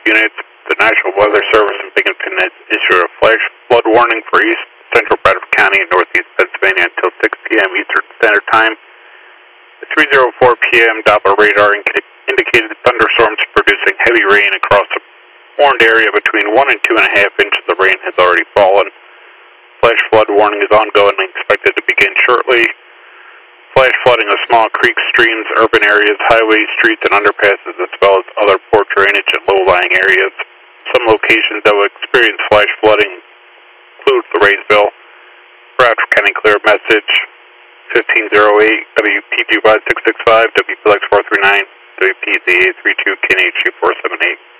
units. The National Weather Service in Binghamton has issued a flash flood warning for east central Bradford County and northeast Pennsylvania until 6 p.m. Eastern Standard Time. At 3:04 p.m., Doppler radar indicated thunderstorms producing heavy rain across the warned area. Between 1 and 2.5 inches of rain has already fallen. Flash flood warning is ongoing and expected to begin shortly. Flash flooding of small creeks, streams, urban areas, highways, streets, and underpasses, as well as other poor drainage and low-lying areas. Some locations that will experience flash flooding include Raysville, Bradford County Clear Message, 1508, WP25665, WPLX 439, WPZA 32, KNH 478.